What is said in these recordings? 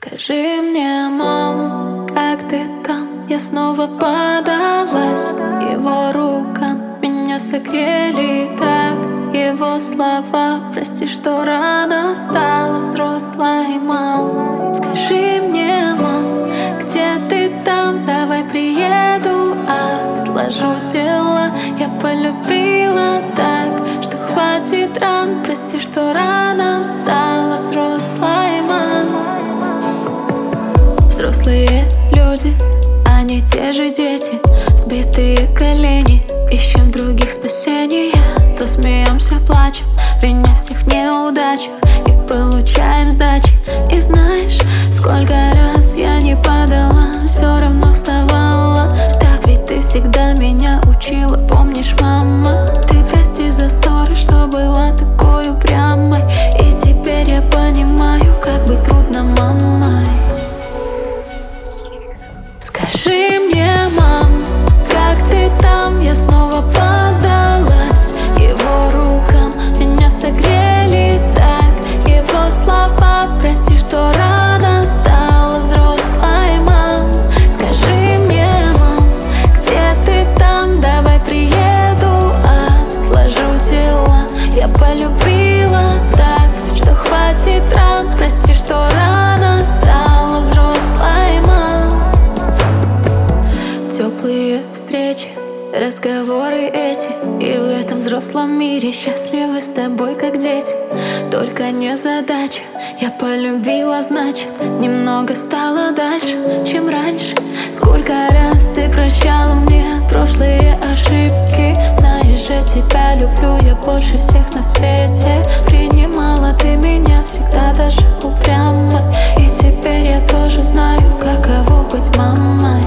Скажи мне, мам, как ты там? Я снова подалась его рукам, меня согрели так его слова. Прости, что рано стала взрослой, мам. Скажи мне, мам, где ты там? Давай приеду, отложу дела. Я полюбила так, что хватит ран. Прости, что рано стала взрослой, мам. Взрослые люди, они те же дети. Сбитые колени, ищем в других спасения. То смеемся, плачем, виня всех в неудачах и получаем сдачи. И знаешь, сколько раз я не падала, все равно вставала. Так ведь ты всегда меня учила, помнишь, мама? Ты прости за ссоры, что была такой упрямой. И теперь я понимаю, как быть трудно мамой. Скажи мне, мам, как ты там? Я снова подалась его рукам, меня согрели так его слова. Прости, что рано стала взрослой, мам. Скажи мне, мам, где ты там? Давай приеду, отложу дела. Я полюбила так, что хватит ран. Прости, что рано стала взрослой, мам. Теплые встречи, разговоры эти, и в этом взрослом мире счастливы с тобой, как дети. Только не задача, я полюбила, значит, немного стало дальше, чем раньше. Сколько раз ты прощала мне прошлые ошибки. Знаешь же, тебя люблю я больше всех на свете. Принимала ты меня всегда, даже упрямой. И теперь я тоже знаю, каково быть мамой.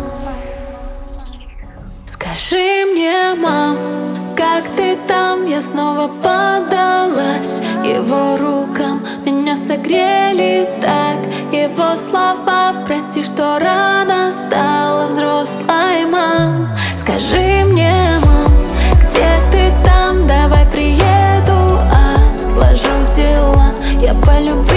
Скажи мне, мам, как ты там? Я снова подалась его рукам, меня согрели так его слова. Прости, что рано стала взрослой, мам. Скажи мне, мам, где ты там? Давай приеду, отложу дела. Я полюбила